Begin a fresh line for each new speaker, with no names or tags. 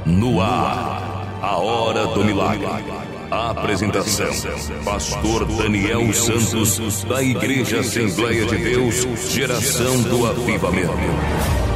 No ar, a hora do milagre. A apresentação: Pastor Daniel Santos, da Igreja Assembleia de Deus, Geração do Avivamento.